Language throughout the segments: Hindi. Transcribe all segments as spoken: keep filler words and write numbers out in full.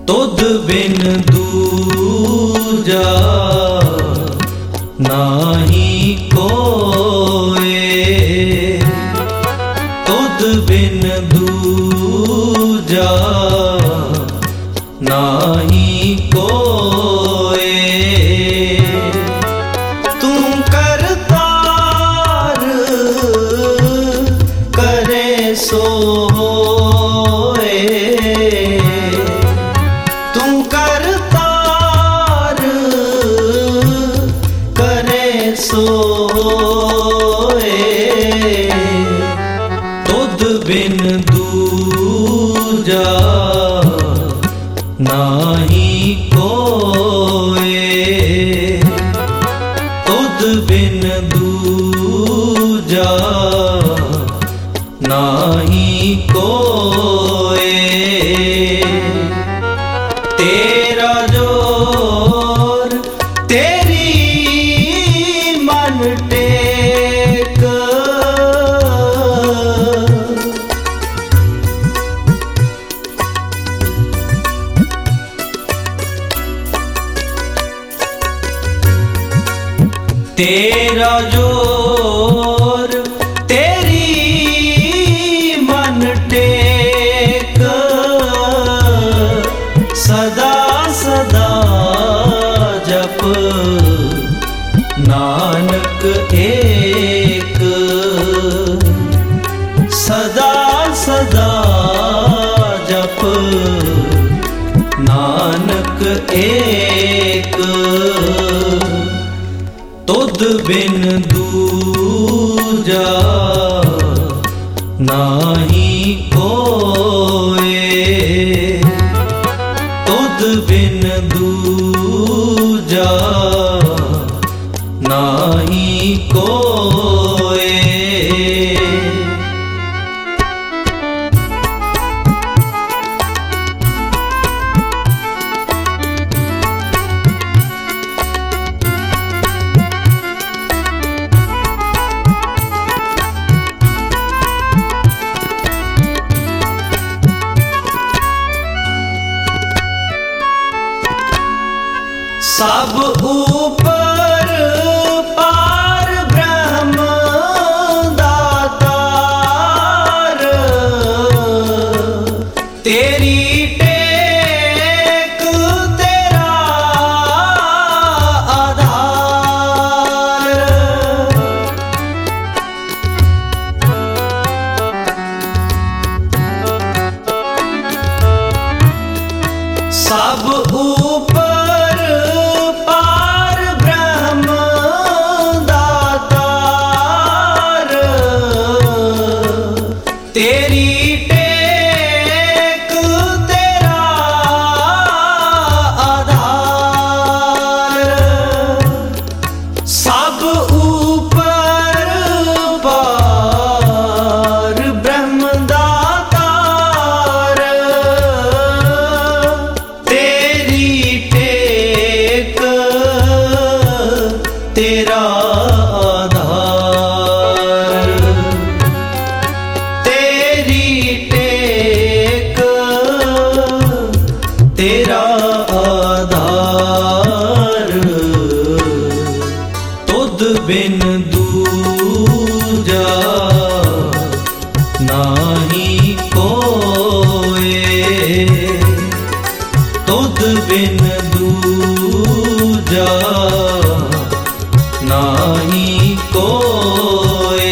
तुध बिन दूजा नाही कोए, तुध बिन दूजा नाही कोए। तू करतार करे सो होए, तू करतार करे सो होए। तुध बिन दूजा नाही कोए, तुध बिन दूजा नाही कोए। तेरा जोर तेरी मन टेक, तेरा जोर तेरी मन टेक। सदा सदा जप नानक एक, सदा सदा जप नानक एक। तुध बिन दूजा नाही कोए, तुध बिन दूजा नाही कोए। सब ऊपर पार ब्रह्म दातार, तेरी टेक तेरा आधार। सब ऊपर तेरी टेक तेरा आधार। सब ऊपर पार ब्रह्म दातार, तेरी टेक तेरा तेरा आधार। तुध बिन दूजा नाही कोए, तुध बिन दूजा नाही कोए।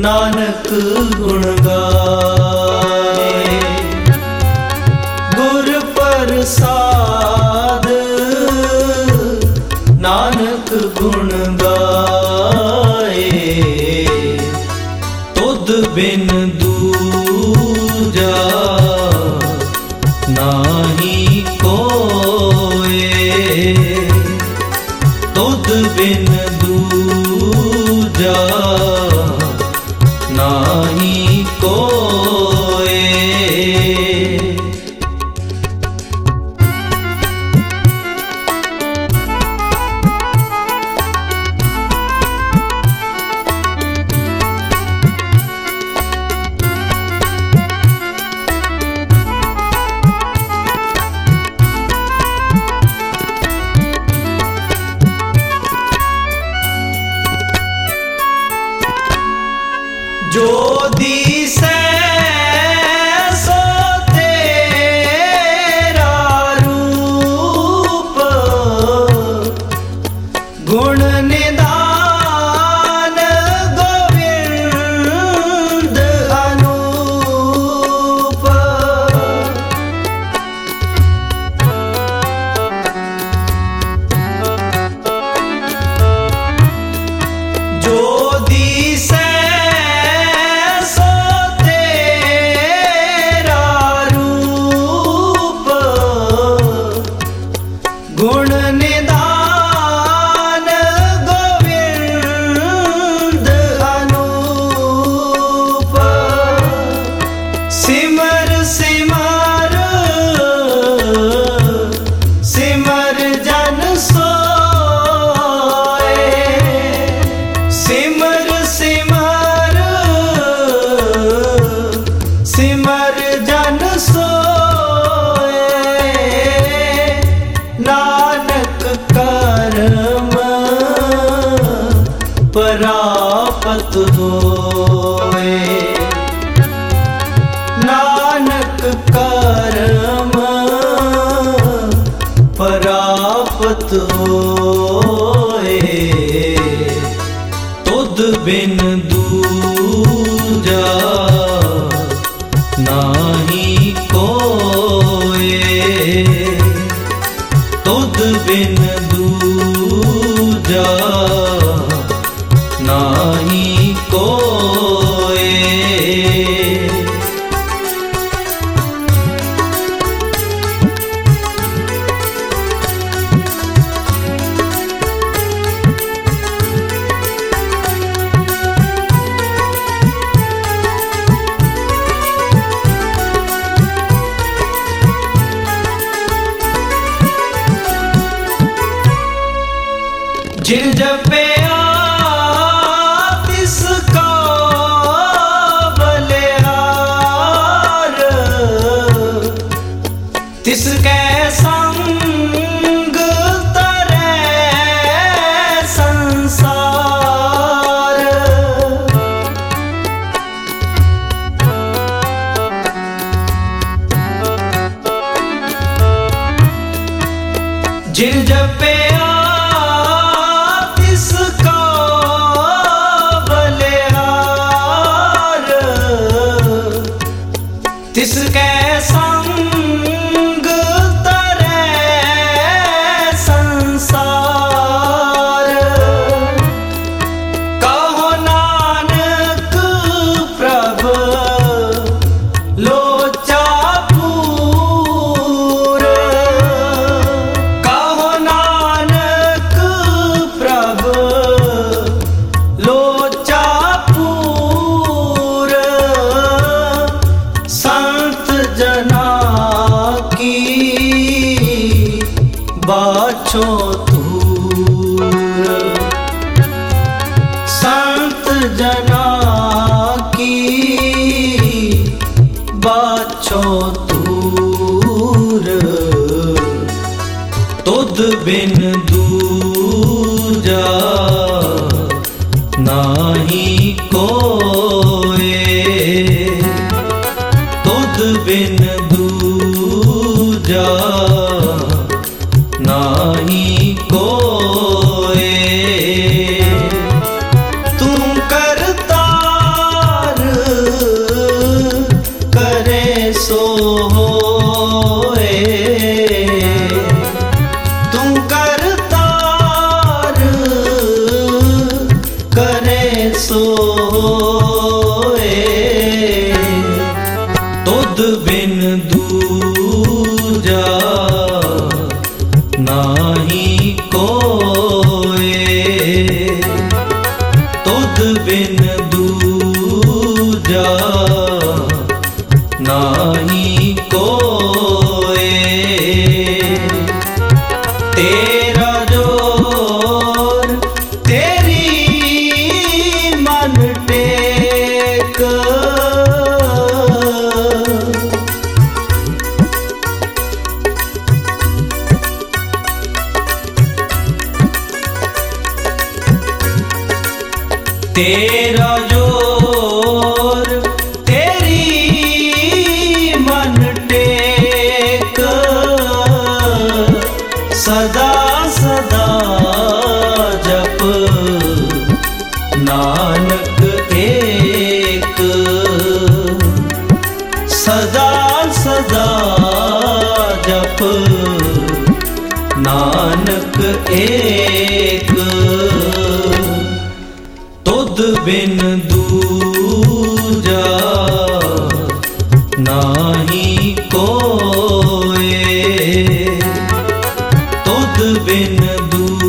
नानक गुण गाए। गुर प्रसाद नानक गुण गाए। तुध बिन दूजा नाही कोए। तुध बिन दूजा नाही कोए। जो दिसै सो तेरा रूप। गुण निधान गोविंद अनूप। जो दिसै गुण निधान गोविंद अनूप। सिमर सिमर सिमर जन सोए। सिमर सिमर सिमर जन सोए। नानक करम परापत होए। नानक करम परापत होए। तुध बिन दूजा नाही कोए। तुध बिन दूजा नाही कोए। जिन जपया तिसका बलिहार। तिसके संग तरै संसार। जिन जपया तिसके संग तरै संसार। कहो नानक प्रभ लोचा पूर। कहो नानक प्रभ लोचा पूर। संत जना की बाछो दूर। संत जना की बाछो दूर। तुध बिन दूजा नाही कोए। तुध बिन दूजा नाही कोए। तू करता तुध बिन दूजा नाही कोए, तुध बिन दूजा नाही कोए। तेरा जोर तेरी मन टेक, तेरा जोर तेरी मन टेक, सदा सदा जप नानक एक, सदा सदा जप नानक एक। तुध बिन दूजा नाही कोए, तुध बिन दूजा